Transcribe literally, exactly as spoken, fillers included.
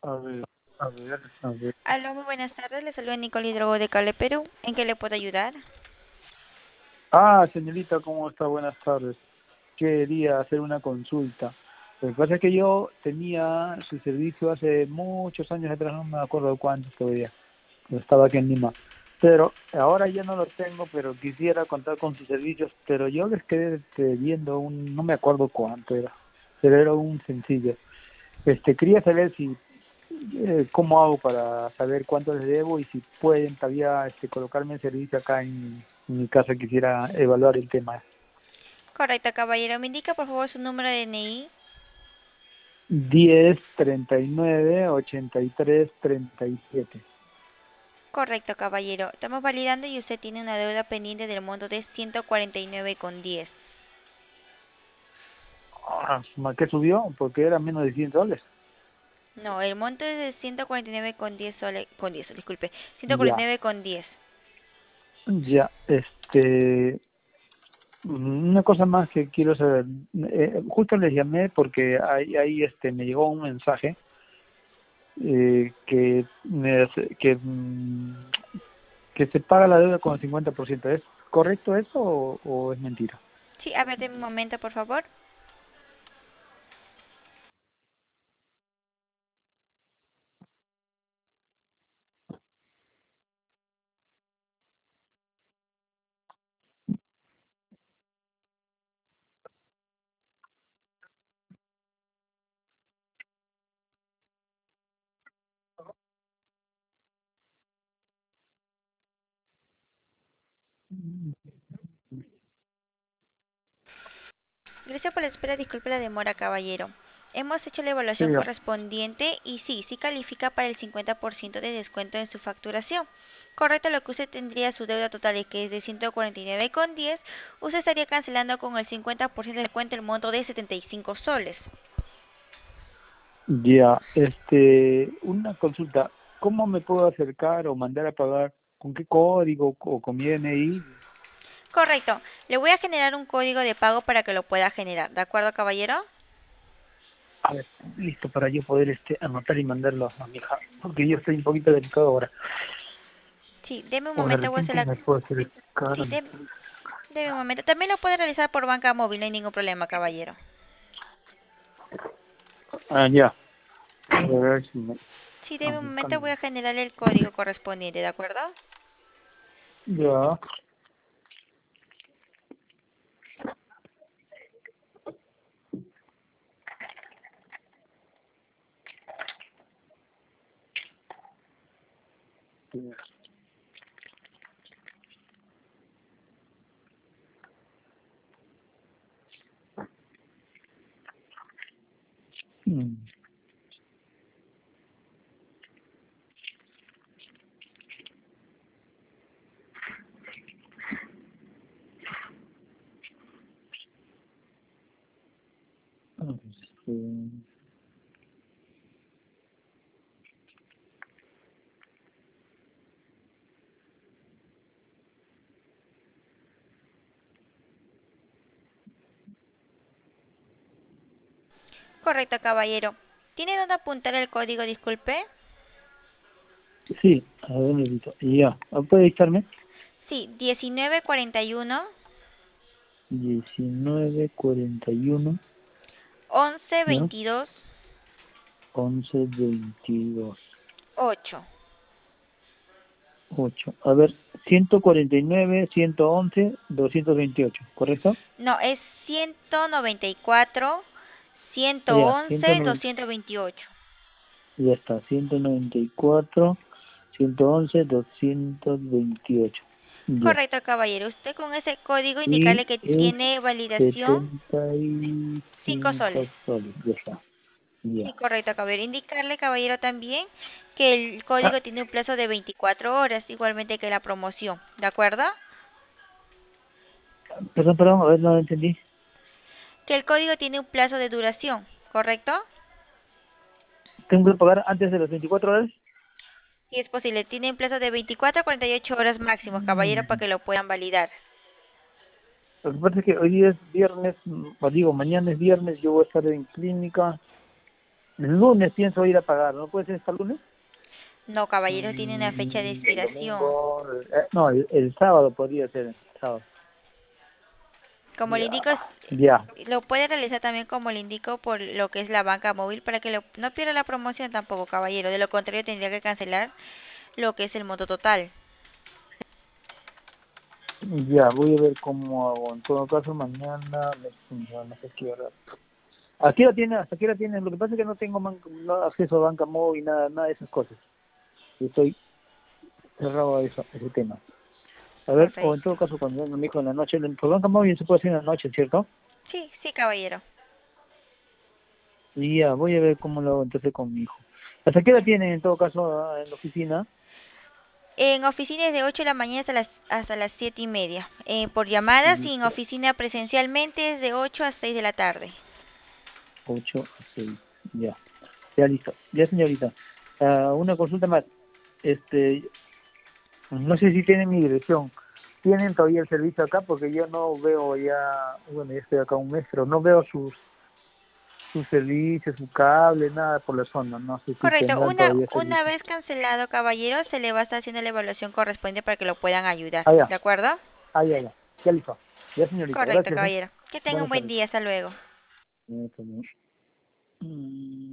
A ver, a ver, a ver. Aló, muy buenas tardes. Le saluda Nicole Hidrogo de Cale, Perú. ¿En qué le puedo ayudar? Ah, señorita, ¿cómo está? Buenas tardes. Quería hacer una consulta. Lo que pasa es que yo tenía su servicio hace muchos años atrás, no me acuerdo cuántos todavía, cuando estaba aquí en Lima. Pero ahora ya no lo tengo, pero quisiera contar con sus servicios. Pero yo les quedé este, viendo un, no me acuerdo cuánto era, pero era un sencillo. Este, quería saber si eh, cómo hago para saber cuánto les debo y si pueden todavía este, colocarme en servicio acá en, en mi casa. Quisiera evaluar el tema. Correcto, caballero. ¿Me indica, por favor, su número de D N I? Diez treinta y nueve ochenta y tres treinta y siete. Correcto, caballero. Estamos validando y usted tiene una deuda pendiente del monto de ciento cuarenta y nueve con diez. Ah, ¿ma- ¿qué subió? Porque era menos de cien soles. No, el monto es de ciento cuarenta y nueve con diez soles. Con diez, disculpe. Ya, ciento cuarenta y nueve con diez. ya, este, una cosa más que quiero saber. Eh, justo les llamé porque ahí, ahí este, me llegó un mensaje eh, que, me, hace- que, mm, que se paga la deuda con el cincuenta por ciento. ¿Es correcto eso o, o es mentira? Sí, a ver, de un momento, por favor. Gracias por la espera, disculpe la demora, caballero. Hemos hecho la Sí, evaluación ya. correspondiente y sí, sí califica para el cincuenta por ciento de descuento en su facturación. Correcto, lo que usted tendría su deuda total y que es de ciento cuarenta y nueve con diez, usted estaría cancelando con el cincuenta por ciento de descuento el monto de setenta y cinco soles. Ya, este, una consulta. ¿Cómo me puedo acercar o mandar a pagar? ¿Con qué código o con mi D N I? Correcto, le voy a generar un código de pago para que lo pueda generar. ¿De acuerdo, caballero? A ver, listo para yo poder este anotar y mandarlo a mi hija, porque yo estoy un poquito delicado ahora. Sí, deme un O de momento, voy a hacer repente la... me puedo acercar. Sí, dem- deme un momento. También lo puede realizar por banca móvil, no hay ningún problema, caballero. Ah, ya. A ver si me... Sí, ah, deme un momento, buscando. voy a generar el código correspondiente, ¿de acuerdo? Ya. Mm. Este, Correcto, caballero. ¿Tiene dónde apuntar el código, disculpe? sí, a ver, necesito. Ya. ¿Puede dictarme? Sí, diecinueve cuarenta y uno, Diecinueve cuarenta y uno. once ¿Ya? veintidós, Once veintidós. ocho. Ocho. A ver, ciento cuarenta y nueve, ciento once, doscientos veintiocho, ¿correcto? No, es ciento noventa y cuatro, Ah, ciento ya, ciento once, noventa, doscientos veintiocho. ya está, ciento noventa y cuatro, ciento once, doscientos veintiocho. Ya. Correcto, caballero. Usted con ese código Y indicarle que es tiene validación setenta y cinco cinco soles. soles, ya está. Sí, Ya. correcto, caballero. Indicarle, caballero, también que el Ah, código tiene un plazo de veinticuatro horas, igualmente que la promoción. ¿De acuerdo? perdón, perdón, a ver, no entendí. Que el código tiene un plazo de duración, ¿correcto? ¿Tengo que pagar antes de las veinticuatro horas? Si es posible, tiene un plazo de veinticuatro a cuarenta y ocho horas máximos, caballero, para Mm. que lo puedan validar. Lo que pasa es que hoy día es viernes, mm, o digo, mañana es viernes, yo voy a estar en clínica. El lunes pienso ir a pagar, ¿no puede ser hasta el lunes? No, caballero, tiene una fecha de Mm, el expiración. domingo, eh, no, el, el sábado podría ser, el sábado. Como le Ya, indico, es- ya, lo puede realizar también como le indico por lo que es la banca móvil para que lo- no pierda la promoción tampoco, caballero. De lo contrario, tendría que cancelar lo que es el monto total. ya, voy a ver cómo hago. En todo caso, mañana, me- ya no sé qué hora. Aquí la tiene, hasta aquí la tiene. Lo que pasa es que no tengo man- no acceso a banca móvil, nada, nada de esas cosas. Y estoy cerrado a eso, ese tema. A ver, o en todo Correcto. caso, cuando venga mi hijo en la noche, por banca móvil se puede hacer en la noche, ¿cierto? Sí, sí, caballero. Y ya, voy a ver cómo lo hago entonces con mi hijo. ¿Hasta qué hora tienen en todo caso ah, en la oficina? En oficinas de ocho de la mañana hasta las, hasta las siete y media. Eh, por llamadas y en Listo. oficina presencialmente es de ocho a seis de la tarde. Ocho a seis. Ya. Ya listo. Ya, señorita. Ah, una consulta más. Este, no sé si tienen mi dirección. ¿Tienen todavía el servicio acá? Porque yo no veo ya, bueno, ya estoy acá un mes, pero no veo sus, sus servicios, su cable, nada por la zona. No sé si Correcto, tendrán una, todavía una servicio. vez cancelado, caballero, se le va a estar haciendo la evaluación correspondiente para que lo puedan ayudar. Ah, ya. ¿De acuerdo? Ah, ya, ya. Ya listo. Ya, señorita. Correcto, Gracias, ¿eh? caballero. Que tenga un Buenas buen tardes. día. Hasta luego. Eh, también. Mm.